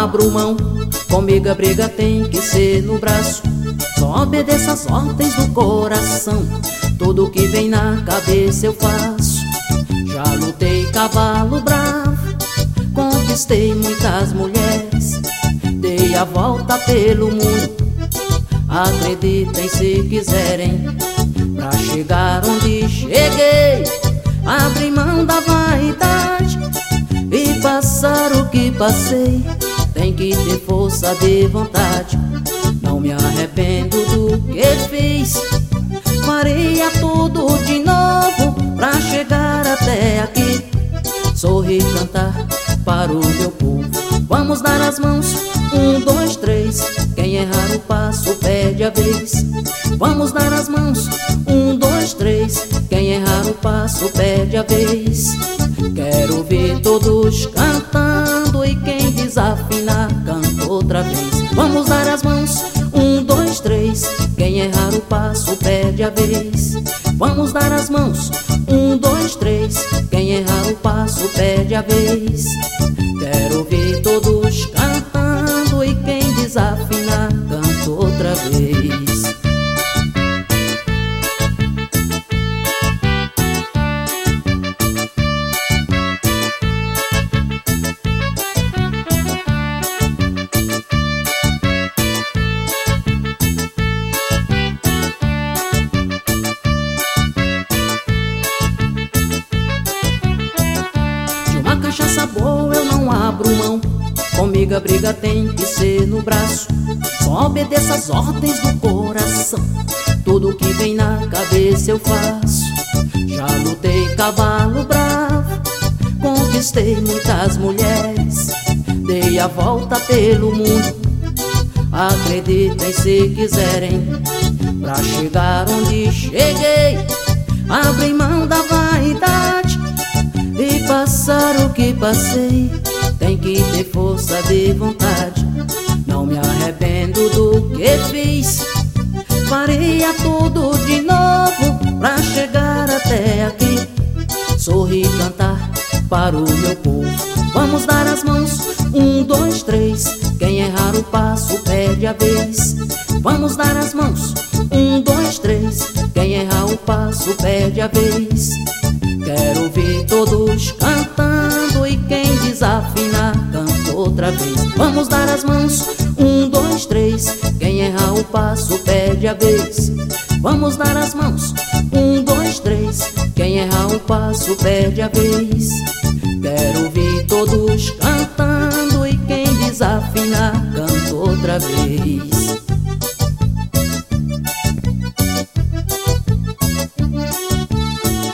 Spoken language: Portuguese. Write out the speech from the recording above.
abro mão. Comigo a briga tem que ser no braço. Só obedeço as ordens do coração. Tudo que vem na cabeça eu faço. Já lutei cavalo bravo, conquistei muitas mulheres, dei a volta pelo mundo. Acreditem se quiserem, pra chegar onde cheguei, abri mão da vaidade e passar o que passei. Tem que ter força de vontade. Não me arrependo do que fiz. Faria tudo de novo pra chegar até aqui. Sorrir, cantar para o meu povo. Vamos dar as mãos, 1, 2, 3. Quem errar o passo perde a vez. Vamos dar as mãos, 1, 2, 3. Quem errar o passo perde a vez. Quero ver todos cantando e quem desafinar canta outra vez. Vamos dar as mãos, 1, 2, 3. Quem errar o passo perde a vez. Vamos dar as mãos, 1, 2, 3. Quem errar o passo perde a vez. Quero ver todos cantando e quem desafinar canta outra vez. Cachaça boa eu não abro mão. Comigo a briga tem que ser no braço. Só obedeço as ordens do coração. Tudo que vem na cabeça eu faço. Já lutei cavalo bravo, conquistei muitas mulheres, dei a volta pelo mundo. Acreditem se quiserem, pra chegar onde cheguei, abri mão da vaidade e passar o que passei. Tem que ter força de vontade. Não me arrependo do que fiz. Faria tudo de novo pra chegar até aqui. Sorrir, cantar para o meu povo. Vamos dar as mãos, 1, 2, 3. Quem errar o passo perde a vez. Vamos dar as mãos, 1, 2, 3. Quem errar o passo perde a vez. Quero ver todos cantando e quem desafinar canta outra vez. Vamos dar as mãos, 1, 2, 3. Quem errar o passo perde a vez. Vamos dar as mãos, 1, 2, 3. Quem errar o passo perde a vez. Quero ver todos cantando e quem desafinar canta outra vez.